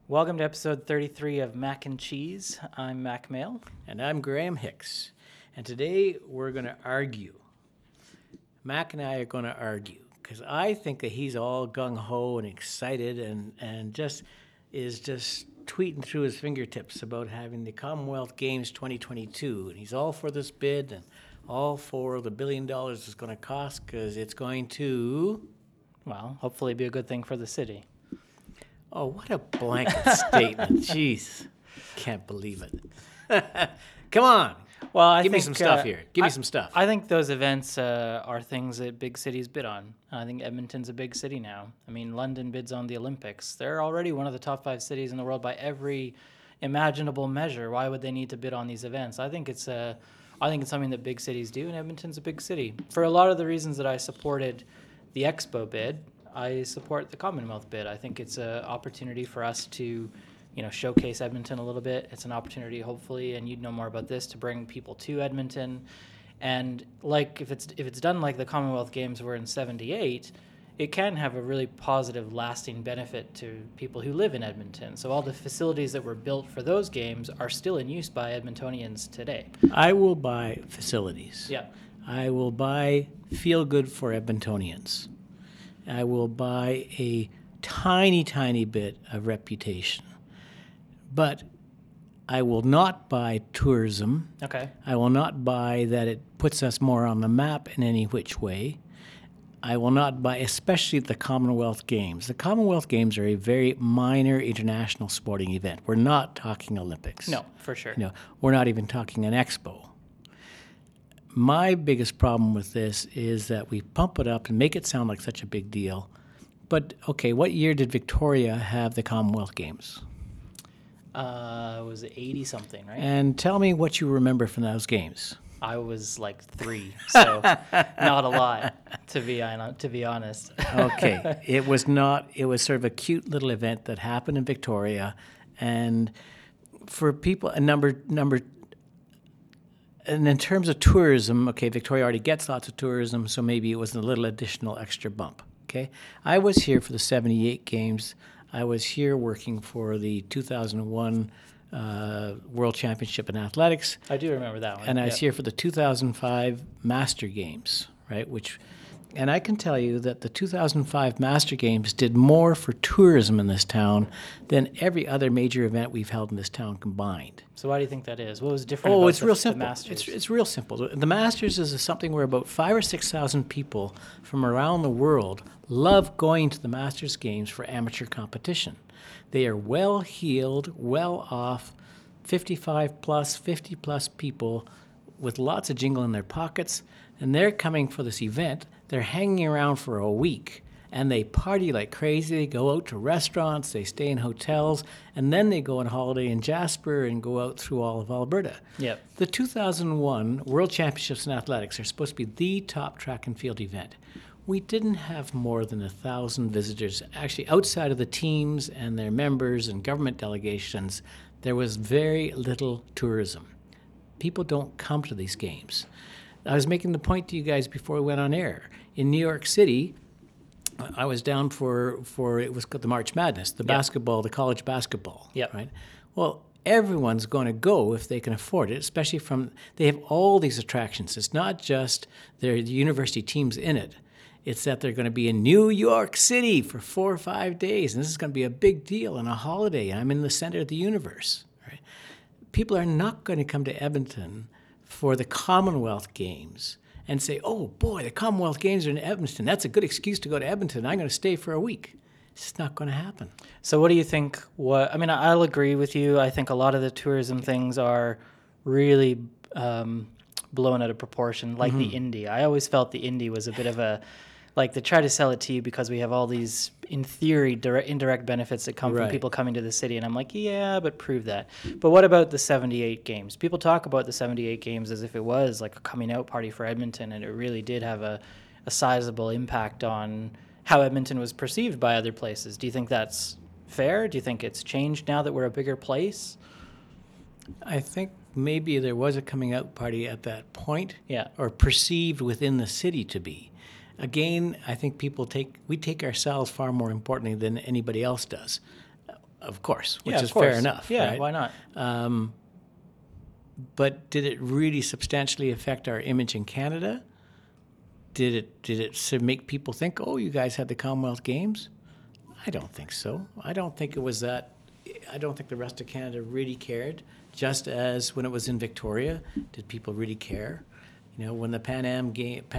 Welcome to episode 33 of Mac and Cheese. I'm Mac Mail. And I'm Graham Hicks. And today we're going to argue. Mac and I are going to argue because I think that he's all gung-ho and excited and just tweeting through his fingertips about having the Commonwealth Games 2022. And he's all for this bid and all for the $1 billion it's going to cost because it's going to... Well, hopefully be a good thing for the city. Oh, what a blanket statement. Jeez. Can't believe it. Come on. Well, Give me some stuff here. Give me some stuff. I think those events are things that big cities bid on. I think Edmonton's a big city now. I mean, London bids on the Olympics. They're already one of the top 5 cities in the world by every imaginable measure. Why would they need to bid on these events? I think it's something that big cities do, and Edmonton's a big city. For a lot of the reasons that I supported the Expo bid, I support the Commonwealth bid. I think it's an opportunity for us to, showcase Edmonton a little bit. It's an opportunity, hopefully, and you'd know more about this, to bring people to Edmonton. And if it's done like the Commonwealth Games were in '78, it can have a really positive, lasting benefit to people who live in Edmonton. So all the facilities that were built for those games are still in use by Edmontonians today. I will buy facilities. Yeah. I will buy feel good for Edmontonians. I will buy a tiny, tiny bit of reputation. But I will not buy tourism. Okay. I will not buy that it puts us more on the map in any which way. I will not buy, especially the Commonwealth Games. The Commonwealth Games are a very minor international sporting event. We're not talking Olympics. No, for sure. We're not even talking an expo. My biggest problem with this is that we pump it up and make it sound like such a big deal. But, okay, what year did Victoria have the Commonwealth Games? It was 80-something, right? And tell me what you remember from those games. I was like 3, so not a lot, to be honest. Okay, it was sort of a cute little event that happened in Victoria. And for people, and in terms of tourism, okay, Victoria already gets lots of tourism, so maybe it was a little additional extra bump, okay? I was here for the '78 Games. I was here working for the 2001 World Championship in Athletics. I do remember that one. And I was here for the 2005 Master Games, right? And I can tell you that the 2005 Master Games did more for tourism in this town than every other major event we've held in this town combined. So why do you think that is? What was different about it's real the simple. Masters? It's real simple. The Masters is something where about 5,000 or 6,000 people from around the world love going to the Masters Games for amateur competition. They are well-heeled, well-off, 55-plus, 50-plus people with lots of jingle in their pockets, and they're coming for this event. They're hanging around for a week, and they party like crazy. They go out to restaurants, they stay in hotels, and then they go on holiday in Jasper and go out through all of Alberta. Yep. The 2001 World Championships in Athletics are supposed to be the top track and field event. We didn't have more than 1,000 visitors. Actually, outside of the teams and their members and government delegations, there was very little tourism. People don't come to these games. I was making the point to you guys before we went on air. In New York City, I was down for it was called the March Madness, the basketball, the college basketball. Yep. Right? Well, everyone's going to go if they can afford it, especially they have all these attractions. It's not just the university teams in it. It's that they're going to be in New York City for 4 or 5 days, and this is going to be a big deal and a holiday. I'm in the center of the universe. Right? People are not going to come to Edmonton for the Commonwealth Games and say, oh, boy, the Commonwealth Games are in Edmonton. That's a good excuse to go to Edmonton. I'm going to stay for a week. It's just not going to happen. So what do you think? I'll agree with you. I think a lot of the tourism things are really blown out of proportion, like the Indy. I always felt the Indy was a bit of a... Like, they try to sell it to you because we have all these, in theory, indirect benefits that come from people coming to the city. And I'm like, yeah, but prove that. But what about the '78 Games? People talk about the '78 Games as if it was like a coming out party for Edmonton, and it really did have a sizable impact on how Edmonton was perceived by other places. Do you think that's fair? Do you think it's changed now that we're a bigger place? I think maybe there was a coming out party at that point, Yeah. or perceived within the city to be. Again, I think we take ourselves far more importantly than anybody else does. of course, which Yeah, is of course. fair enough. Yeah, right? why not? But did it really substantially affect our image in Canada? Did it sort of make people think, oh, you guys had the Commonwealth Games? I don't think so. I don't think it was that. I don't think the rest of Canada really cared. Just as when it was in Victoria, did people really care? You know, when the Pan Am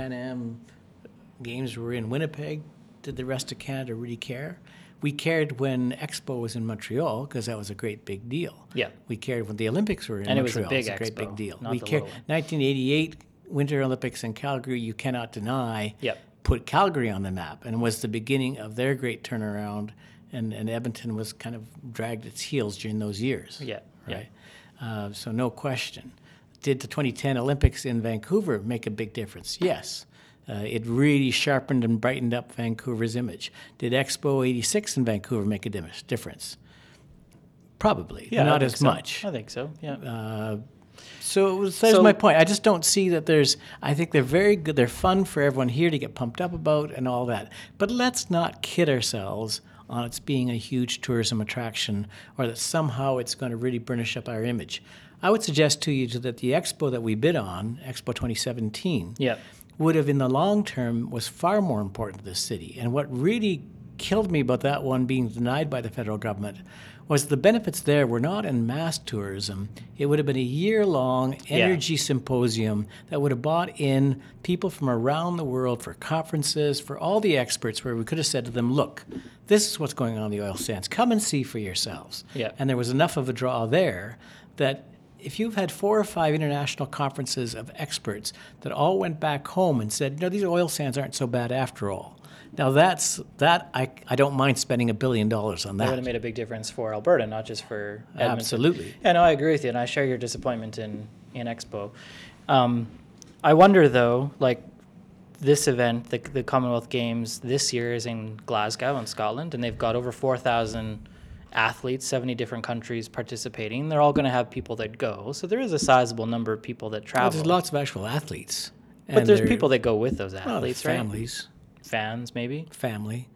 Games were in Winnipeg, did the rest of Canada really care? We cared when Expo was in Montreal because that was a great big deal. Yeah. We cared when the Olympics were in And it was Montreal. a big It's a great Expo, big deal. not We the cared. little one. 1988 Winter Olympics in Calgary, you cannot deny, Yep. put Calgary on the map and was the beginning of their great turnaround. And Edmonton was kind of dragged its heels during those years. Yeah. Right. So no question. Did the 2010 Olympics in Vancouver make a big difference? Yes. It really sharpened and brightened up Vancouver's image. Did Expo 86 in Vancouver make a difference? Probably. Yeah, Not I as think so. much. I think so. Yeah. So there's So- my point. I just don't see that I think they're very good. They're fun for everyone here to get pumped up about and all that. But let's not kid ourselves on its being a huge tourism attraction or that somehow it's going to really burnish up our image. I would suggest to you that the expo that we bid on, Expo 2017, Yep. would have in the long term was far more important to this city. And what really killed me about that one being denied by the federal government was the benefits there were not in mass tourism. It would have been a year-long energy symposium that would have brought in people from around the world for conferences, for all the experts, where we could have said to them, look, this is what's going on in the oil sands. Come and see for yourselves. Yeah. And there was enough of a draw there that if you've had 4 or 5 international conferences of experts that all went back home and said, these oil sands aren't so bad after all. Now I don't mind spending $1 billion on That would that. have made a big difference for Alberta, not just for Edmonton. Absolutely. Yeah, no, I agree with you, and I share your disappointment in Expo. I wonder, though, like this event, the Commonwealth Games this year is in Glasgow in Scotland, and they've got over 4,000 athletes, 70 different countries participating. They're all going to have people that go, so there is a sizable number of people that Well, travel. there's lots of actual athletes. but And there's they're- people that go with those well, athletes, right? families, Fans, maybe. family.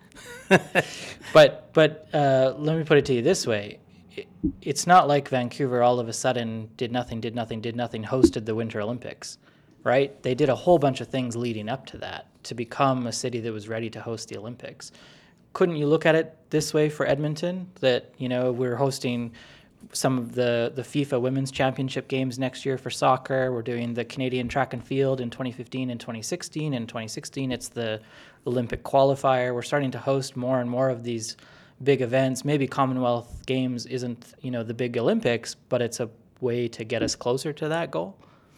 But let me put it to you this way. It's not like Vancouver all of a sudden did nothing, hosted the Winter Olympics, right? They did a whole bunch of things leading up to that to become a city that was ready to host the Olympics. Couldn't you look at it this way for Edmonton, that, we're hosting some of the FIFA Women's Championship games next year for soccer. We're doing the Canadian track and field in 2015 and 2016. In 2016, it's the Olympic qualifier. We're starting to host more and more of these big events. Maybe Commonwealth Games isn't, the big Olympics, but it's a way to get us closer to that goal.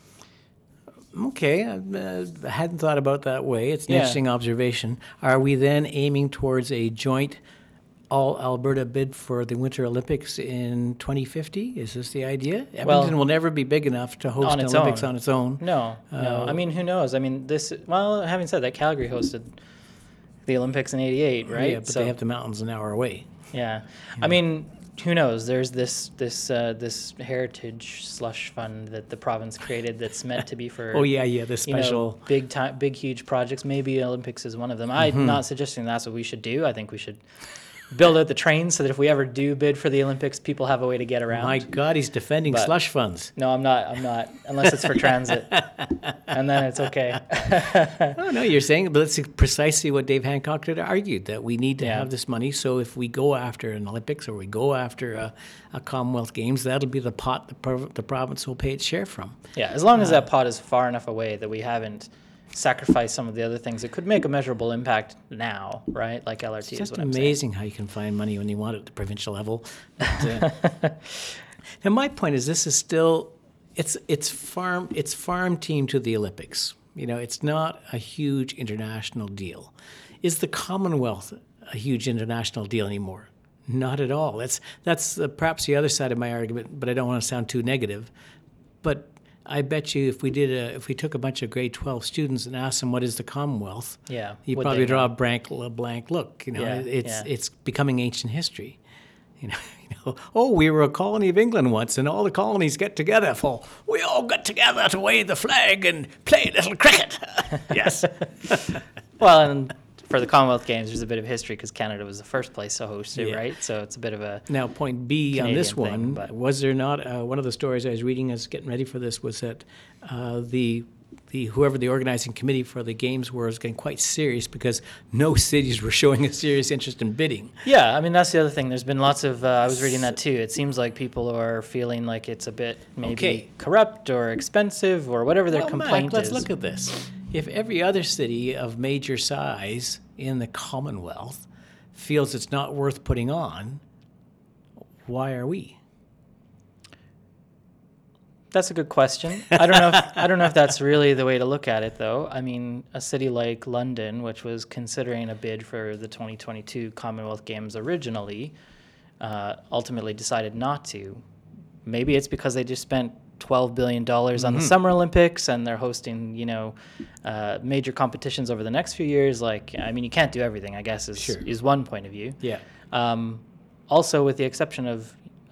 Okay, I hadn't thought about that way. It's an Yeah. interesting observation. Are we then aiming towards a joint all Alberta bid for the Winter Olympics in 2050? Is this the idea? Edmonton will never be big enough to host On an its Olympics own. on its own. No. I mean, who knows? I mean, having said that, Calgary hosted the Olympics in '88, right? Yeah, but they have the mountains an hour away. Yeah. I mean, who knows? There's this heritage slush fund that the province created that's meant to be for Oh yeah, the special. big huge projects. Maybe Olympics is one of them. I'm not suggesting that's what we should do. I think we should build out the trains so that if we ever do bid for the Olympics, people have a way to get around. My God, he's defending But- slush funds. No, I'm not unless it's for transit, and then it's okay. Oh, no, you're saying, but that's precisely what Dave Hancock had argued, that we need to Yeah. have this money. So if we go after an Olympics or we go after a Commonwealth Games, that'll be the pot the province will pay its share from. Yeah, as long as that pot is far enough away that we haven't sacrificed some of the other things that could make a measurable impact now, right? Like LRT It's is just what I'm saying. amazing how you can find money when you want it at the provincial level. But, and my point is, this is still it's farm team to the Olympics. It's not a huge international deal. Is the Commonwealth a huge international deal anymore? Not at all. That's perhaps the other side of my argument, but I don't want to sound too negative. But I bet you if we took a bunch of grade 12 students and asked them what is the Commonwealth, Yeah, you would probably they draw know? a blank look. Yeah, It's becoming ancient history. Oh, we were a colony of England once, and all the colonies get together we all got together to wave the flag and play a little cricket. Yes. Well, and for the Commonwealth Games, there's a bit of history because Canada was the first place to host it, Yeah. right? So it's a bit of a Now, point B on this Canadian thing, one, but- was there not, one of the stories I was reading as getting ready for this was that the whoever the organizing committee for the games was getting quite serious because no cities were showing a serious interest in bidding. Yeah, I mean, that's the other thing. There's been lots of, I was reading that too. It seems like people are feeling like it's a bit maybe Okay. corrupt or expensive or whatever their Well, complaint Mac, let's is. look at this. If every other city of major size in the Commonwealth feels it's not worth putting on, why are we? That's a good question. I don't know if that's really the way to look at it, though. I mean, a city like London, which was considering a bid for the 2022 Commonwealth Games originally, ultimately decided not to. Maybe it's because they just spent $12 billion on the Summer Olympics and they're hosting, major competitions over the next few years. Like, I mean, you can't do everything, I guess, Sure. is one point of view. Yeah. Also, with the exception of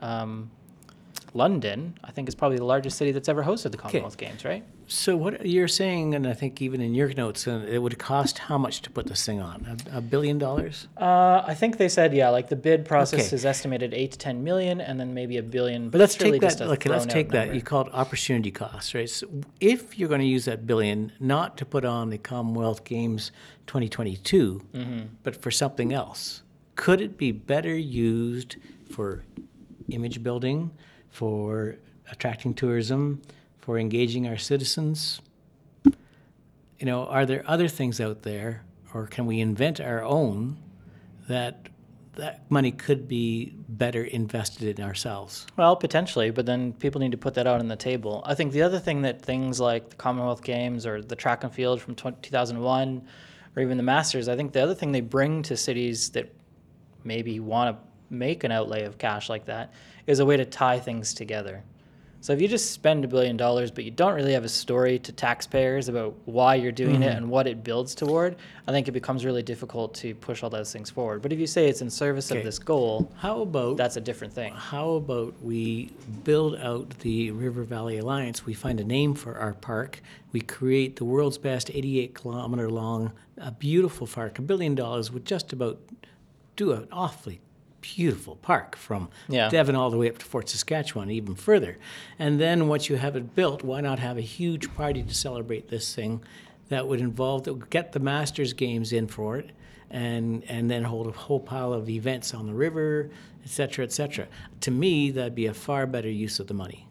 London, I think is probably the largest city that's ever hosted the Commonwealth Games, right? So what you're saying, and I think even in your notes, it would cost how much to put this thing on? $1 billion? I think they said, like the bid process Okay. is estimated 8 to 10 million, and then maybe $1 billion. But let's it's really take just that. a Okay, let's thrown-out take that. number. You call it opportunity costs, right? So if you're going to use that $1 billion not to put on the Commonwealth Games 2022, but for something else, could it be better used for image building, for attracting tourism, for engaging our citizens? Are there other things out there, or can we invent our own that money could be better invested in ourselves? Well, potentially, but then people need to put that out on the table. I think the other thing that things like the Commonwealth Games or the track and field from 2001 or even the Masters, I think the other thing they bring to cities that maybe want to make an outlay of cash like that is a way to tie things together. So if you just spend $1 billion, but you don't really have a story to taxpayers about why you're doing it and what it builds toward, I think it becomes really difficult to push all those things forward. But if you say it's in service Okay. of this goal, How about that's a different thing. How about we build out the River Valley Alliance? We find a name for our park. We create the world's best 88-kilometer long, a beautiful park. $1 billion would just about do an awfully beautiful park from Yeah. Devon all the way up to Fort Saskatchewan, even further. And then once you have it built, why not have a huge party to celebrate this thing that would get the Masters games in for it, and then hold a whole pile of events on the river, et cetera, et cetera. To me, that'd be a far better use of the money.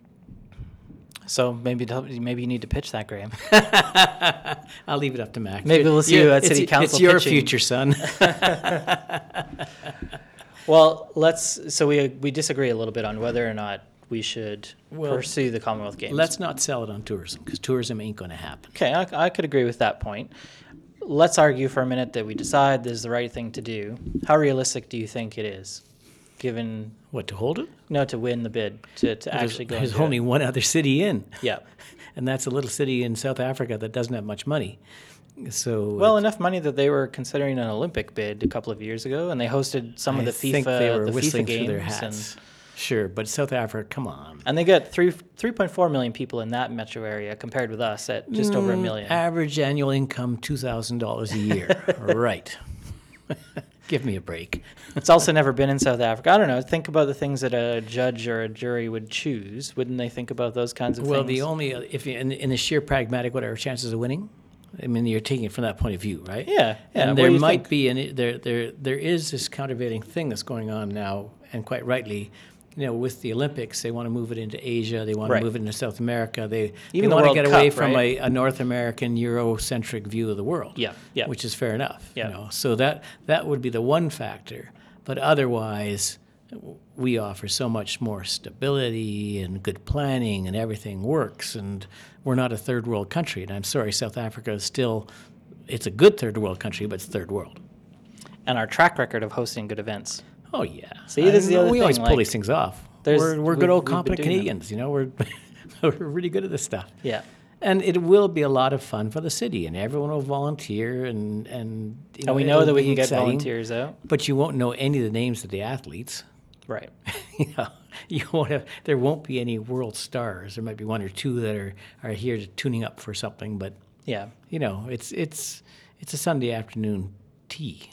So maybe you need to pitch that, Graham. I'll leave it up to Mac. Maybe we'll see you at City Council It's your pitching. future, son. Well, we disagree a little bit on whether or not we should Well, pursue the Commonwealth Games. Let's not sell it on tourism, because tourism ain't going to happen. Okay, I could agree with that point. Let's argue for a minute that we decide this is the right thing to do. How realistic do you think it is, given What, to hold it? to win the bid to actually go? There's and do only it? one other city in. Yeah. And that's a little city in South Africa that doesn't have much money. So Well, enough money that they were considering an Olympic bid a couple of years ago, and they hosted some of the I think they were the whistling FIFA through games. their hats. Sure, but South Africa, come on. And they get 3.4 million people in that metro area compared with us at just over a million. Average annual income, $2,000 a year. Right. Give me a break. It's also never been in South Africa. I don't know. Think about the things that a judge or a jury would choose. Wouldn't they think about those kinds of Well, things? the only, if you, in the sheer pragmatic, what are our chances of winning? I mean, you're taking it from that point of view, right? Yeah. And what do there you might think? be, there is this countervailing thing that's going on now, and quite rightly, with the Olympics, they want to move it into Asia, they want Right. to move it into South America, they Even the want to World get away Cup, from right? a North American Eurocentric view of the world. Yeah, yeah. Which is fair enough. Yeah. So that would be the one factor, but otherwise, we offer so much more stability and good planning, and everything works, and we're not a third world country. And I'm sorry, South Africa is still, it's a good third world country, but it's third world. And our track record of hosting good events. Oh yeah. See, this is the other we always thing, pull like, these things off. there's- We're good old we've been competent doing them. Canadians. We're we're really good at this stuff. Yeah. And it will be a lot of fun for the city, and everyone will volunteer, and And we know it'll that we be can get exciting, volunteers out. but you won't know any of the names of the athletes. Right. You won't have. There won't be any world stars. There might be one or two that are here tuning up for something, but Yeah. it's a Sunday afternoon tea.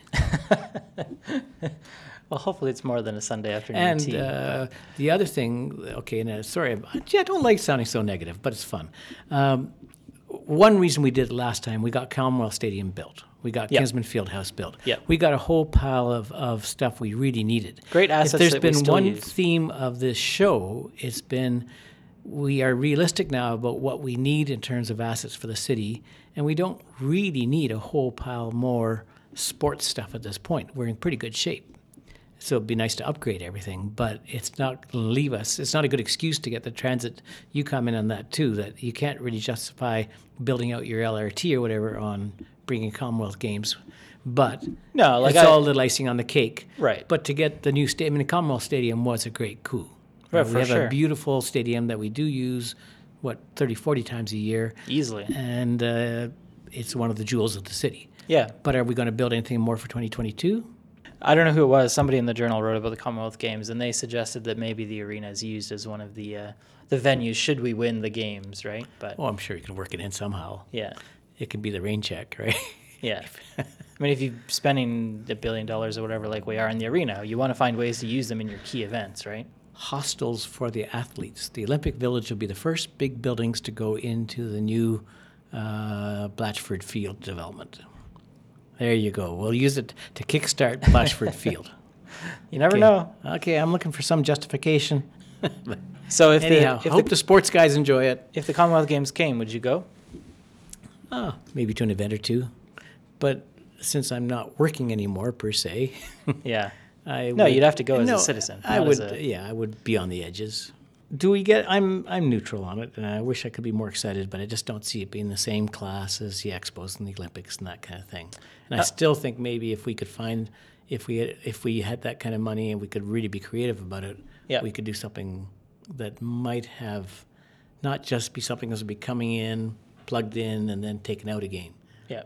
Well, hopefully it's more than a Sunday afternoon And tea. the other thing, okay, and sorry, I don't like sounding so negative, but it's fun. One reason we did it last time, we got Commonwealth Stadium built. We got Yep. Kinsman Fieldhouse built. Yep. We got a whole pile of stuff we really needed. Great assets If there's that we been still one use. theme of this show, it's been we are realistic now about what we need in terms of assets for the city, and we don't really need a whole pile more sports stuff at this point. We're in pretty good shape. So it'd be nice to upgrade everything, but it's not going to leave us. It's not a good excuse to get the transit. You comment on that too, that you can't really justify building out your LRT or whatever on bringing Commonwealth Games. But No, like it's all a little icing on the cake. Right. But to get the new stadium, the Commonwealth Stadium was a great coup. Right, we for have sure. a beautiful stadium that we do use, 30, 40 times a year. Easily. And it's one of the jewels of the city. Yeah. But are we going to build anything more for 2022? I don't know who it was. Somebody in the Journal wrote about the Commonwealth Games, and they suggested that maybe the arena is used as one of the venues should we win the games, right? But Oh, I'm sure you can work it in somehow. yeah, It could be the rain check, right? yeah. I mean, if you're spending $1 billion or whatever, like we are in the arena, you want to find ways to use them in your key events, right? Hostels for the athletes. The Olympic Village will be the first big buildings to go into the new Blatchford Field development. There you go. We'll use it to kickstart Blatchford Field. You never Okay. know. Okay, I'm looking for some justification. So if Anyhow, the, if, hope the, the sports guys enjoy it. if the Commonwealth Games came, would you go? Oh, maybe to an event or two. But since I'm not working anymore per se, Yeah. I No, would- you'd have to go as a No, citizen. I not would, as a- yeah, I would be on the edges. Do we get? I'm neutral on it, and I wish I could be more excited, but I just don't see it being the same class as the Expos and the Olympics and that kind of thing. And I still think maybe if we could find, if we had that kind of money and we could really be creative about it, Yeah. we could do something that might have not just be something that would be coming in, plugged in, and then taken out again. Yeah.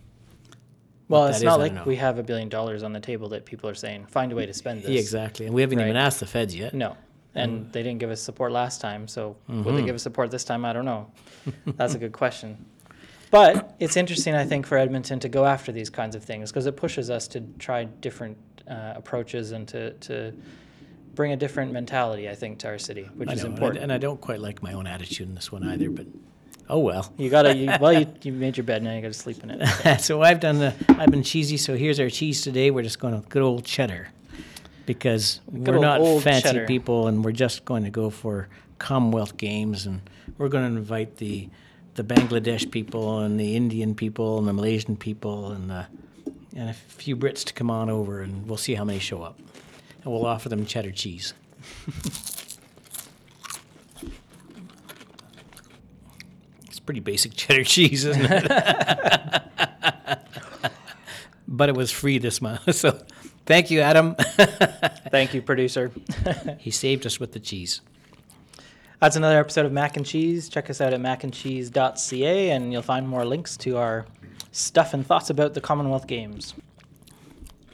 Well, What it's that not is, I like don't know. we have $1 billion on the table that people are saying, find a way to spend this. Yeah, exactly, and we haven't even Right. asked the feds yet. No. And they didn't give us support last time, so will they give us support this time? I don't know. That's a good question. But it's interesting, I think, for Edmonton to go after these kinds of things because it pushes us to try different approaches and to bring a different mentality, I think, to our city, which I is know, important. and I don't quite like my own attitude in this one either, but oh well. You gotta, you made your bed, now you gotta sleep in it. So I've been cheesy. So here's our cheese today. We're just going to good old cheddar, because we're old not old fancy cheddar. people, and we're just going to go for Commonwealth Games, and we're going to invite the Bangladesh people and the Indian people and the Malaysian people and a few Brits to come on over, and we'll see how many show up, and we'll offer them cheddar cheese. It's pretty basic cheddar cheese, isn't it? But it was free this month, so thank you, Adam. Thank you, producer. He saved us with the cheese. That's another episode of Mac and Cheese. Check us out at macandcheese.ca, and you'll find more links to our stuff and thoughts about the Commonwealth Games.